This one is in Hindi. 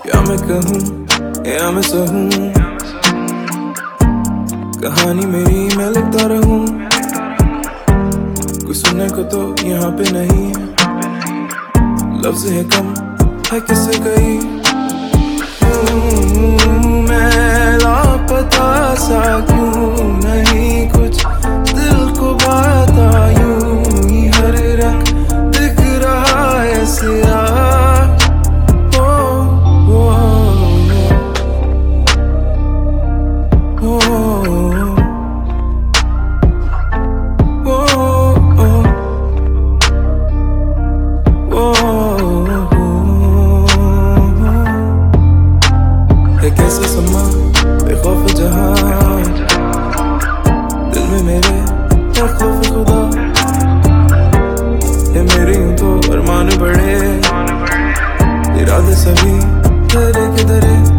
क्या मैं कहूँ या मैं सहूँ, कहानी मेरी मैं लिखता रहूँ। कोई सुनने को तो यहाँ पे नहीं, लफ्ज़ है कम है किससे कही। मैं लापता सा क्यों नहीं, कुछ दिल को बाता यूं ही हर रंग दिख रहा है सिया। कैसे समा बेखौफ जहां, दिल में मेरे है खौफ खुदा। ये मेरे यूं तो अरमान बड़े, इरादे सभी तेरे के दरे।